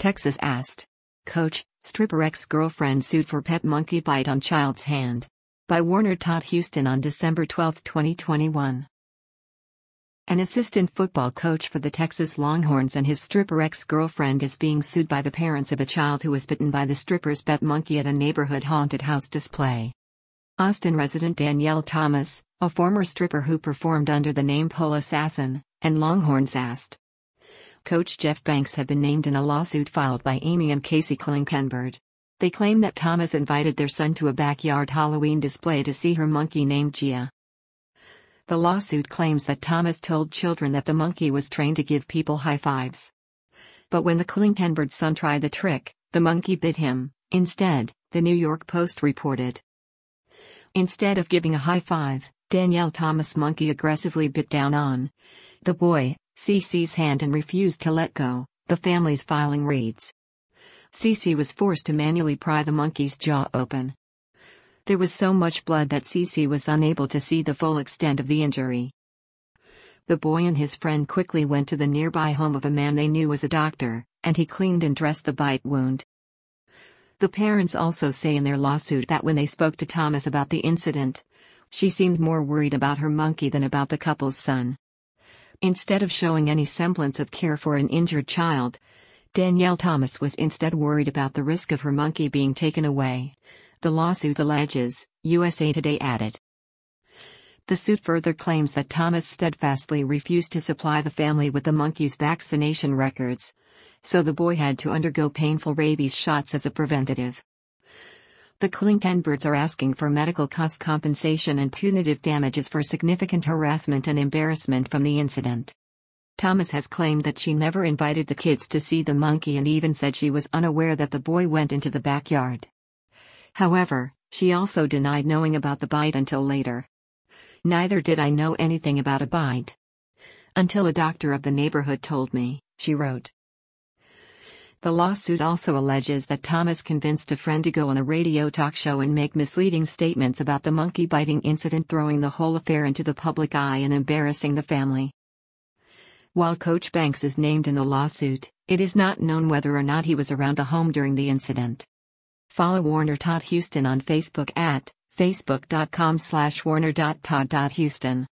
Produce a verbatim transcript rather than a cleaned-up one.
Texas asked. Coach, stripper ex-girlfriend sued for pet monkey bite on child's hand. By Warner Todd Houston on December twelfth, twenty twenty-one. An assistant football coach for the Texas Longhorns and his stripper ex-girlfriend is being sued by the parents of a child who was bitten by the stripper's pet monkey at a neighborhood haunted house display. Austin resident Danielle Thomas, a former stripper who performed under the name Pole Assassin, and Longhorns asked. Coach Jeff Banks have been named in a lawsuit filed by Amy and Casey Klinkenberg. They claim that Thomas invited their son to a backyard Halloween display to see her monkey named Gia. The lawsuit claims that Thomas told children that the monkey was trained to give people high fives. But when the Klinkenberg son tried the trick, the monkey bit him, instead, the New York Post reported. Instead of giving a high five, Danielle Thomas' monkey aggressively bit down on the boy, Cece's hand and refused to let go, the family's filing reads. Cece was forced to manually pry the monkey's jaw open. There was so much blood that Cece was unable to see the full extent of the injury. The boy and his friend quickly went to the nearby home of a man they knew was a doctor, and he cleaned and dressed the bite wound. The parents also say in their lawsuit that when they spoke to Thomas about the incident, she seemed more worried about her monkey than about the couple's son. Instead of showing any semblance of care for an injured child, Danielle Thomas was instead worried about the risk of her monkey being taken away, the lawsuit alleges, U S A Today added. The suit further claims that Thomas steadfastly refused to supply the family with the monkey's vaccination records, so the boy had to undergo painful rabies shots as a preventative. The Klinkenbergs are asking for medical cost compensation and punitive damages for significant harassment and embarrassment from the incident. Thomas has claimed that she never invited the kids to see the monkey and even said she was unaware that the boy went into the backyard. However, she also denied knowing about the bite until later. Neither did I know anything about a bite until a doctor of the neighborhood told me, she wrote. The lawsuit also alleges that Thomas convinced a friend to go on a radio talk show and make misleading statements about the monkey biting incident, throwing the whole affair into the public eye and embarrassing the family. While Coach Banks is named in the lawsuit, it is not known whether or not he was around the home during the incident. Follow Warner Todd Houston on Facebook at facebook dot com slash warner dot todd dot houston.